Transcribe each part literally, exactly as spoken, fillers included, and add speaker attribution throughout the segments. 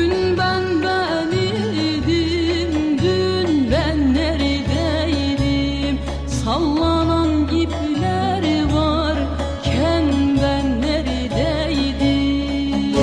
Speaker 1: Bugün ben ben idim, dün ben neredeydim? Sallanan ipler varken ben neredeydim?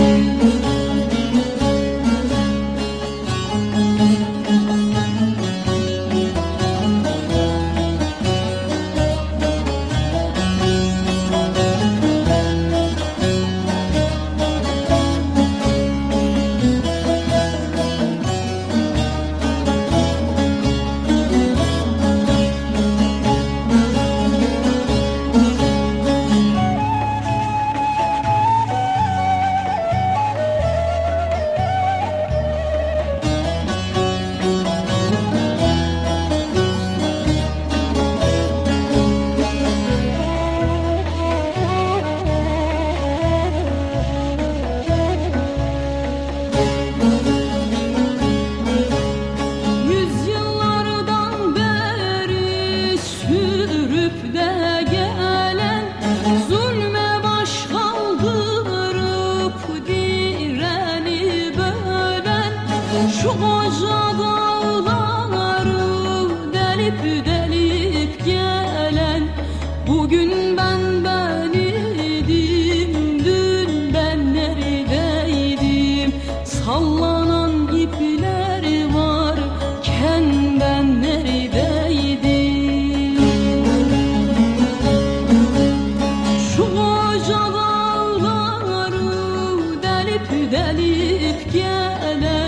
Speaker 1: Yüzyıllardan beri sürüp de gelen, zulme baş kaldırıp direni bölen, şu koca dağları delip delip gelen, bugün ben ben idim, dün ben neredeydim? Sallanan ipler varken ben neredeydim? Şu koca dağları delip delip gelen,